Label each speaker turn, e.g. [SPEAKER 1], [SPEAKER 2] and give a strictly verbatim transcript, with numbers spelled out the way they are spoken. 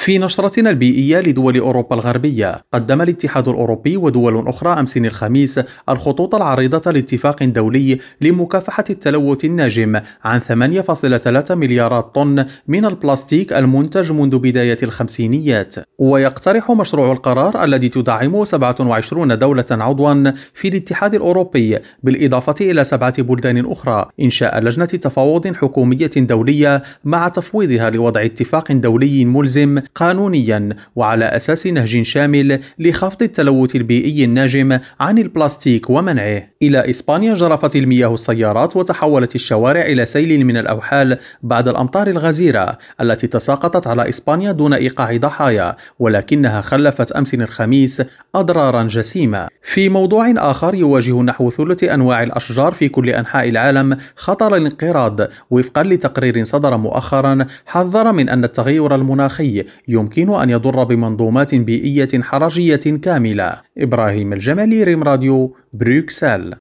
[SPEAKER 1] في نشرتنا البيئية لدول أوروبا الغربية، قدم الاتحاد الأوروبي ودول أخرى أمس الخميس الخطوط العريضة لاتفاق دولي لمكافحة التلوث الناجم عن ثمانية فاصلة ثلاثة مليارات طن من البلاستيك المنتج منذ بداية الخمسينيات. ويقترح مشروع القرار الذي تدعمه سبعة وعشرين دولة عضوا في الاتحاد الأوروبي بالإضافة إلى سبعة بلدان أخرى إنشاء لجنة تفاوض حكومية دولية مع تفويضها لوضع اتفاق دولي ملزم قانونيا وعلى أساس نهج شامل لخفض التلوث البيئي الناجم عن البلاستيك ومنعه. إلى إسبانيا جرفت المياه السيارات وتحولت الشوارع إلى سيل من الأوحال بعد الأمطار الغزيرة التي تساقطت على إسبانيا دون إيقاع ضحايا، ولكنها خلفت أمس الخميس أضرارا جسيمة. في موضوع آخر، يواجه نحو ثلث أنواع الأشجار في كل أنحاء العالم خطر الانقراض وفقا لتقرير صدر مؤخرا حذر من أن التغير المناخي يمكن أن يضر بمنظومات بيئية حرجية كاملة. إبراهيم الجمالي، ريم راديو، بروكسل.